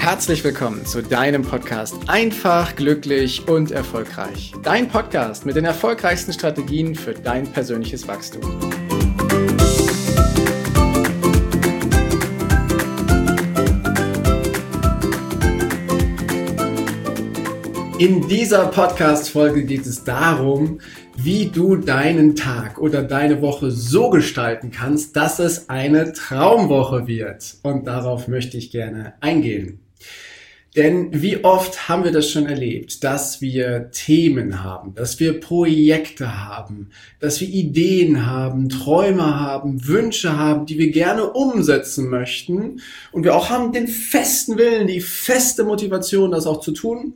herzlich willkommen zu deinem Podcast Einfach, glücklich und erfolgreich. Dein Podcast mit den erfolgreichsten Strategien für dein persönliches Wachstum. In dieser Podcast-Folge geht es darum, wie du deinen Tag oder deine Woche so gestalten kannst, dass es eine Traumwoche wird. Und darauf möchte ich gerne eingehen. Denn wie oft haben wir das schon erlebt, dass wir Themen haben, dass wir Projekte haben, dass wir Ideen haben, Träume haben, Wünsche haben, die wir gerne umsetzen möchten. Und wir auch haben den festen Willen, die feste Motivation, das auch zu tun.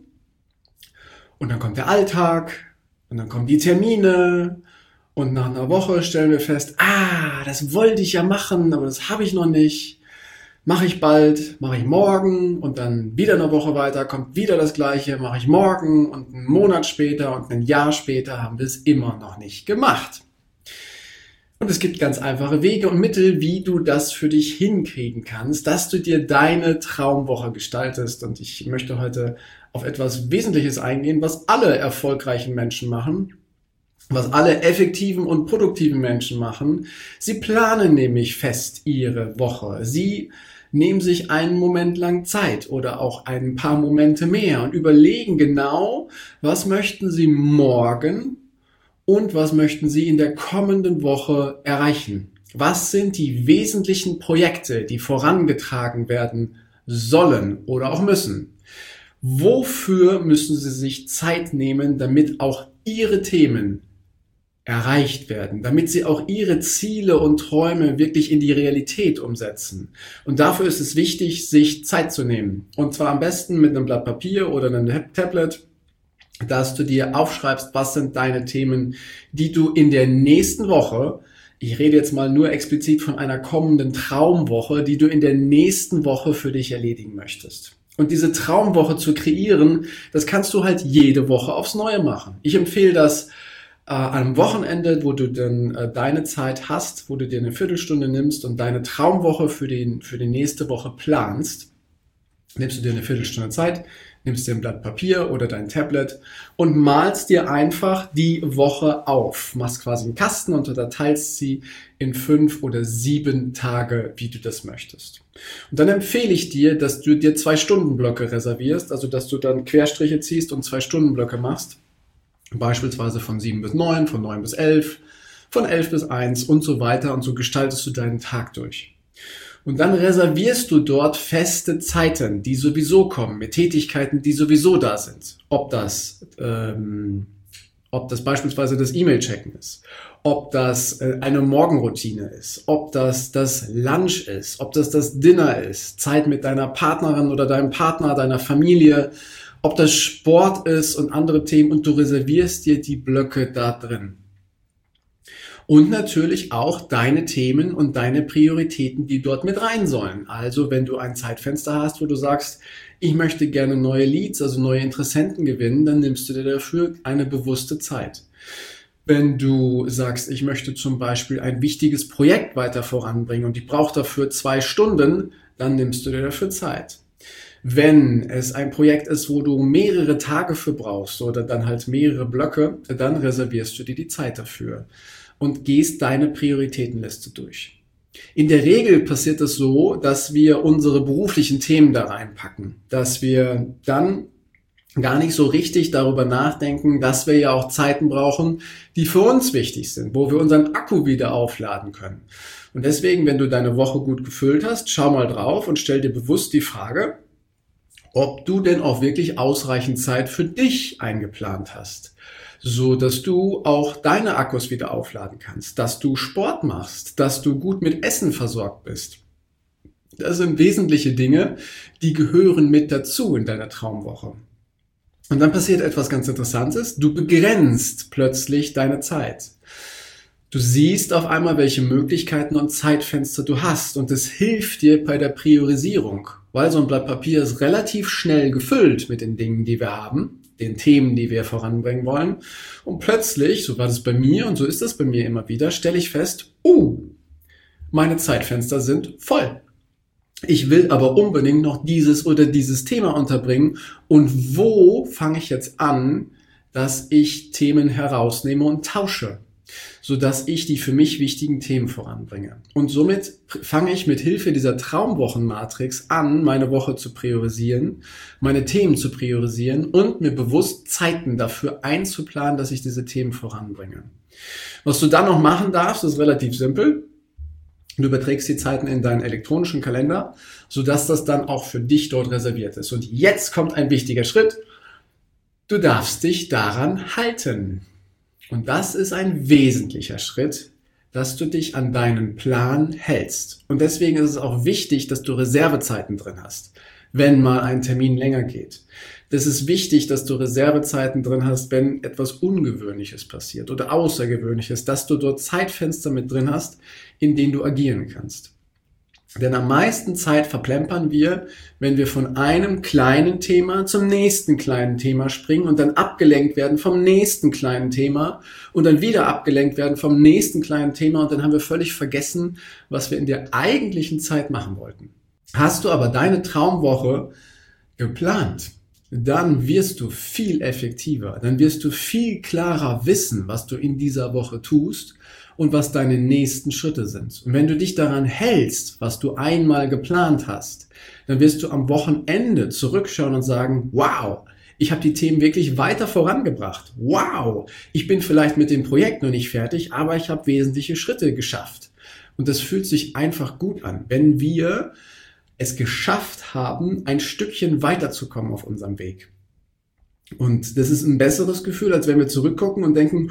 Und dann kommt der Alltag und dann kommen die Termine und nach einer Woche stellen wir fest, das wollte ich ja machen, aber das habe ich noch nicht. Mache ich bald, mache ich morgen und dann wieder eine Woche weiter, kommt wieder das Gleiche, mache ich morgen und einen Monat später und ein Jahr später haben wir es immer noch nicht gemacht. Und es gibt ganz einfache Wege und Mittel, wie du das für dich hinkriegen kannst, dass du dir deine Traumwoche gestaltest. Und ich möchte heute auf etwas Wesentliches eingehen, was alle erfolgreichen Menschen machen, was alle effektiven und produktiven Menschen machen. Sie planen nämlich fest ihre Woche. Sie nehmen sich einen Moment lang Zeit oder auch ein paar Momente mehr und überlegen genau, was möchten sie morgen und was möchten Sie in der kommenden Woche erreichen? Was sind die wesentlichen Projekte, die vorangetragen werden sollen oder auch müssen? Wofür müssen Sie sich Zeit nehmen, damit auch Ihre Themen erreicht werden, damit Sie auch Ihre Ziele und Träume wirklich in die Realität umsetzen? Und dafür ist es wichtig, sich Zeit zu nehmen. Und zwar am besten mit einem Blatt Papier oder einem Tablet, dass du dir aufschreibst, was sind deine Themen, die du in der nächsten Woche, ich rede jetzt mal nur explizit von einer kommenden Traumwoche, die du in der nächsten Woche für dich erledigen möchtest. Und diese Traumwoche zu kreieren, das kannst du halt jede Woche aufs Neue machen. Ich empfehle das am Wochenende, wo du dann deine Zeit hast, wo du dir eine Viertelstunde nimmst und deine Traumwoche für die nächste Woche planst. Nimmst du dir eine Viertelstunde Zeit, nimmst dir ein Blatt Papier oder dein Tablet und malst dir einfach die Woche auf. Machst quasi einen Kasten und unterteilst sie in 5 oder 7 Tage, wie du das möchtest. Und dann empfehle ich dir, dass du dir 2-Stunden-Blöcke reservierst, also dass du dann Querstriche ziehst und 2-Stunden-Blöcke machst. Beispielsweise von 7 bis 9, von 9 bis 11, von 11 bis 1 und so weiter. Und so gestaltest du deinen Tag durch. Und dann reservierst du dort feste Zeiten, die sowieso kommen, mit Tätigkeiten, die sowieso da sind. Ob das beispielsweise das E-Mail-Checken ist, ob das eine Morgenroutine ist, ob das Lunch ist, ob das Dinner ist, Zeit mit deiner Partnerin oder deinem Partner, deiner Familie, ob das Sport ist und andere Themen, und du reservierst dir die Blöcke da drin. Und natürlich auch deine Themen und deine Prioritäten, die dort mit rein sollen. Also wenn du ein Zeitfenster hast, wo du sagst, ich möchte gerne neue Leads, also neue Interessenten gewinnen, dann nimmst du dir dafür eine bewusste Zeit. Wenn du sagst, ich möchte zum Beispiel ein wichtiges Projekt weiter voranbringen und ich brauche dafür 2 Stunden, dann nimmst du dir dafür Zeit. Wenn es ein Projekt ist, wo du mehrere Tage für brauchst oder dann halt mehrere Blöcke, dann reservierst du dir die Zeit dafür und gehst deine Prioritätenliste durch. In der Regel passiert es so, dass wir unsere beruflichen Themen da reinpacken, dass wir dann gar nicht so richtig darüber nachdenken, dass wir ja auch Zeiten brauchen, die für uns wichtig sind, wo wir unseren Akku wieder aufladen können. Und deswegen, wenn du deine Woche gut gefüllt hast, schau mal drauf und stell dir bewusst die Frage, ob du denn auch wirklich ausreichend Zeit für dich eingeplant hast, so dass du auch deine Akkus wieder aufladen kannst, dass du Sport machst, dass du gut mit Essen versorgt bist. Das sind wesentliche Dinge, die gehören mit dazu in deiner Traumwoche. Und dann passiert etwas ganz Interessantes. Du begrenzt plötzlich deine Zeit. Du siehst auf einmal, welche Möglichkeiten und Zeitfenster du hast, und es hilft dir bei der Priorisierung, weil so ein Blatt Papier ist relativ schnell gefüllt mit den Dingen, die wir haben, den Themen, die wir voranbringen wollen. Und plötzlich, so war das bei mir und so ist das bei mir immer wieder, stelle ich fest, meine Zeitfenster sind voll. Ich will aber unbedingt noch dieses oder dieses Thema unterbringen. Und wo fange ich jetzt an, dass ich Themen herausnehme und tausche, sodass ich die für mich wichtigen Themen voranbringe. Und somit fange ich mit Hilfe dieser Traumwochenmatrix an, meine Woche zu priorisieren, meine Themen zu priorisieren und mir bewusst Zeiten dafür einzuplanen, dass ich diese Themen voranbringe. Was du dann noch machen darfst, ist relativ simpel. Du überträgst die Zeiten in deinen elektronischen Kalender, sodass das dann auch für dich dort reserviert ist. Und jetzt kommt ein wichtiger Schritt. Du darfst dich daran halten. Und das ist ein wesentlicher Schritt, dass du dich an deinen Plan hältst. Und deswegen ist es auch wichtig, dass du Reservezeiten drin hast, wenn mal ein Termin länger geht. Das ist wichtig, dass du Reservezeiten drin hast, wenn etwas Ungewöhnliches passiert oder Außergewöhnliches, dass du dort Zeitfenster mit drin hast, in denen du agieren kannst. Denn am meisten Zeit verplempern wir, wenn wir von einem kleinen Thema zum nächsten kleinen Thema springen und dann abgelenkt werden vom nächsten kleinen Thema und dann wieder abgelenkt werden vom nächsten kleinen Thema und dann haben wir völlig vergessen, was wir in der eigentlichen Zeit machen wollten. Hast du aber deine Traumwoche geplant, dann wirst du viel effektiver, dann wirst du viel klarer wissen, was du in dieser Woche tust und was deine nächsten Schritte sind. Und wenn du dich daran hältst, was du einmal geplant hast, dann wirst du am Wochenende zurückschauen und sagen, wow, ich habe die Themen wirklich weiter vorangebracht. Wow, ich bin vielleicht mit dem Projekt noch nicht fertig, aber ich habe wesentliche Schritte geschafft. Und das fühlt sich einfach gut an, wenn wir es geschafft haben, ein Stückchen weiterzukommen auf unserem Weg. Und das ist ein besseres Gefühl, als wenn wir zurückgucken und denken,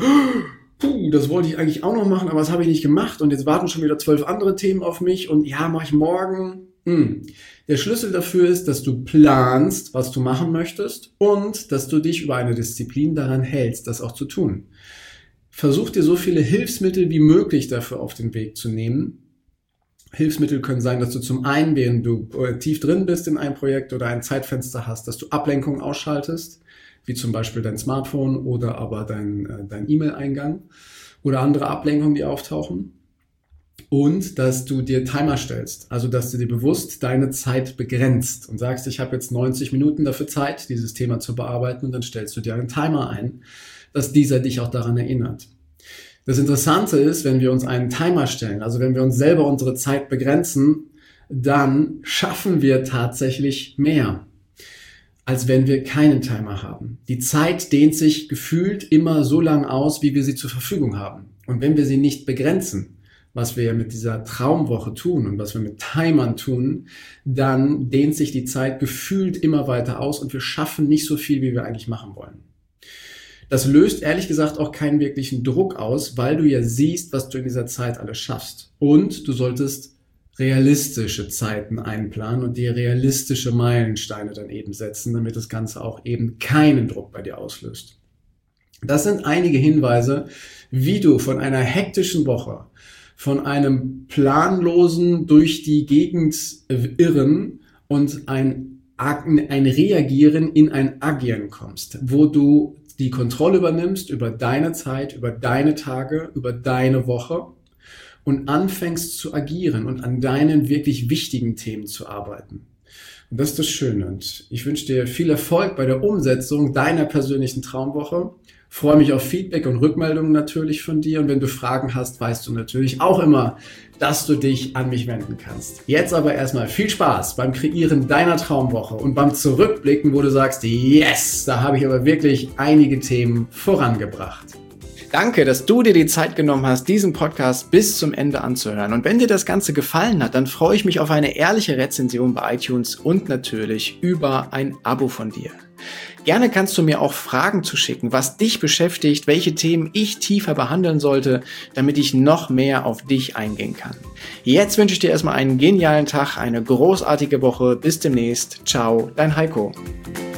das wollte ich eigentlich auch noch machen, aber das habe ich nicht gemacht und jetzt warten schon wieder 12 andere Themen auf mich und ja, mache ich morgen. Der Schlüssel dafür ist, dass du planst, was du machen möchtest und dass du dich über eine Disziplin daran hältst, das auch zu tun. Versuch dir so viele Hilfsmittel wie möglich dafür auf den Weg zu nehmen. Hilfsmittel können sein, dass du zum einen, während du tief drin bist in einem Projekt oder ein Zeitfenster hast, dass du Ablenkungen ausschaltest, wie zum Beispiel dein Smartphone oder aber dein E-Mail-Eingang oder andere Ablenkungen, die auftauchen. Und dass du dir Timer stellst, also dass du dir bewusst deine Zeit begrenzt und sagst, ich habe jetzt 90 Minuten dafür Zeit, dieses Thema zu bearbeiten und dann stellst du dir einen Timer ein, dass dieser dich auch daran erinnert. Das Interessante ist, wenn wir uns einen Timer stellen, also wenn wir uns selber unsere Zeit begrenzen, dann schaffen wir tatsächlich mehr, als wenn wir keinen Timer haben. Die Zeit dehnt sich gefühlt immer so lang aus, wie wir sie zur Verfügung haben. Und wenn wir sie nicht begrenzen, was wir mit dieser Traumwoche tun und was wir mit Timern tun, dann dehnt sich die Zeit gefühlt immer weiter aus und wir schaffen nicht so viel, wie wir eigentlich machen wollen. Das löst ehrlich gesagt auch keinen wirklichen Druck aus, weil du ja siehst, was du in dieser Zeit alles schaffst. Und du solltest realistische Zeiten einplanen und dir realistische Meilensteine dann eben setzen, damit das Ganze auch eben keinen Druck bei dir auslöst. Das sind einige Hinweise, wie du von einer hektischen Woche, von einem planlosen durch die Gegend irren und ein Reagieren in ein Agieren kommst, wo du die Kontrolle übernimmst über deine Zeit, über deine Tage, über deine Woche und anfängst zu agieren und an deinen wirklich wichtigen Themen zu arbeiten. Und das ist das Schöne. Und ich wünsche dir viel Erfolg bei der Umsetzung deiner persönlichen Traumwoche. Freue mich auf Feedback und Rückmeldungen natürlich von dir. Und wenn du Fragen hast, weißt du natürlich auch immer, dass du dich an mich wenden kannst. Jetzt aber erstmal viel Spaß beim Kreieren deiner Traumwoche und beim Zurückblicken, wo du sagst, yes, da habe ich aber wirklich einige Themen vorangebracht. Danke, dass du dir die Zeit genommen hast, diesen Podcast bis zum Ende anzuhören. Und wenn dir das Ganze gefallen hat, dann freue ich mich auf eine ehrliche Rezension bei iTunes und natürlich über ein Abo von dir. Gerne kannst du mir auch Fragen zuschicken, was dich beschäftigt, welche Themen ich tiefer behandeln sollte, damit ich noch mehr auf dich eingehen kann. Jetzt wünsche ich dir erstmal einen genialen Tag, eine großartige Woche. Bis demnächst. Ciao, dein Heiko.